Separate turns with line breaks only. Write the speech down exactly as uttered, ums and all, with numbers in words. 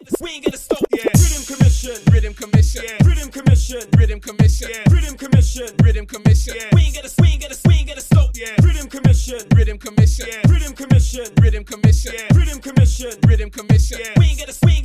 We ain't gonna stop. Yeah. Rhythm commission. Rhythm commission. Yeah. Rhythm commission. Rhythm commission. Yeah. Rhythm commission. Rhythm commission. Yeah. We ain't gonna. We ain't gonna. We ain't gonna stop. Yeah. Rhythm commission. Rhythm commission. Yeah. Rhythm commission. Rhythm commission. Yeah. Rhythm commission. Rhythm commission. Yeah. We ain't gonna. We